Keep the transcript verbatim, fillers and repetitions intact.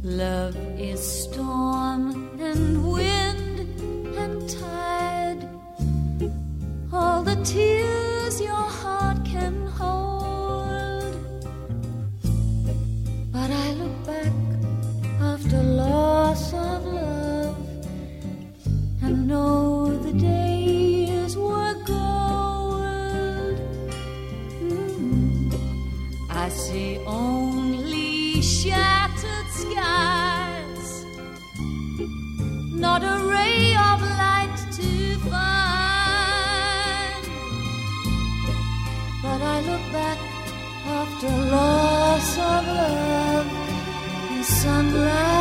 Love is storm and wind and tide, all the tears your heart can hold. But I look back after loss of love and know the days were gold. Mm. I see only shattered skies, not a ray of light to find. But I look back after loss of love and sunlight